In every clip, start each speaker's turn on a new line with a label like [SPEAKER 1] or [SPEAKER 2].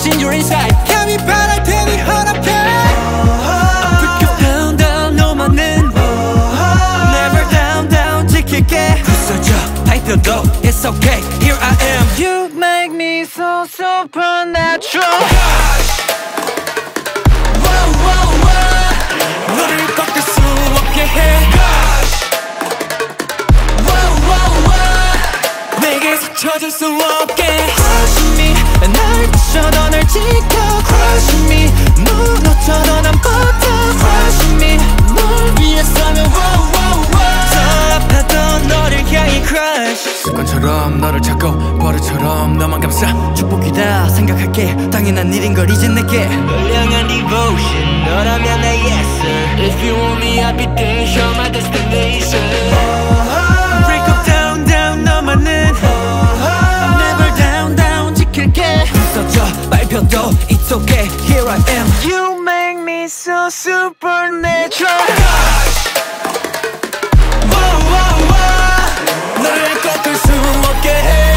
[SPEAKER 1] in your inside
[SPEAKER 2] 감히 바랄 테니 허락해
[SPEAKER 1] Break it down down 너만은 Never down down 지킬게 부서져 밟혀도 It's okay here I am You make me so supernatural 너를 꺾을 수 없게 해 내게 스쳐질 수 없게 Crush me 날 부셔도 널 지켜 Crush me 무너져도 난 버텨 Crush me 널 위해서면 더 아파도 너를 향해 crush
[SPEAKER 3] 습관처럼 너를 찾고 버릇처럼 너만 감싸
[SPEAKER 1] 축복이다 생각할게 당연한 일인 걸 이제 내게
[SPEAKER 4] 널 향한 devotion 너라면 내 yes sir If you want me I'll be there Show my destination
[SPEAKER 1] Break up down down 너만은 Never down down 지킬게 부서져 밟혀도 It's okay here I am You make me so supernatural 너를 꺾을 수 없게 해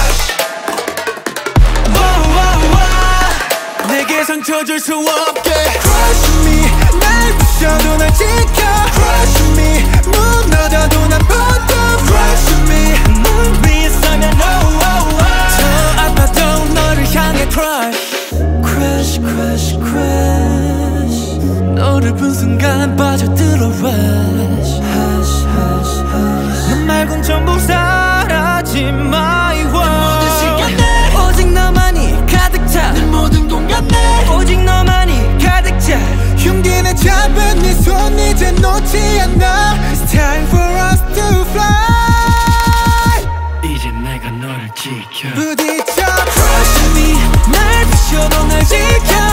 [SPEAKER 1] 내게 상처 줄 수 없게
[SPEAKER 2] Crush me 날 부셔도 날 지켜 Crush me 무너져도 난 버텨 Crush me
[SPEAKER 1] 널 위해서면 더 아파도 너를 향해 crush Crush crush crush 너를 본 순간 빠져들어 rush Hush hush hush 넌 말곤 전부 사라진 my world 모든 시간에 오직 너만이 가득 차 내 모든 공간에 오직 너만이 가득 차
[SPEAKER 2] 흉기내 잡은 네 손 이제 놓지 않아 It's time for us to fly
[SPEAKER 3] 이제 내가 너를 지켜
[SPEAKER 2] 부딪혀
[SPEAKER 1] Crush me 날 부셔도 날 지켜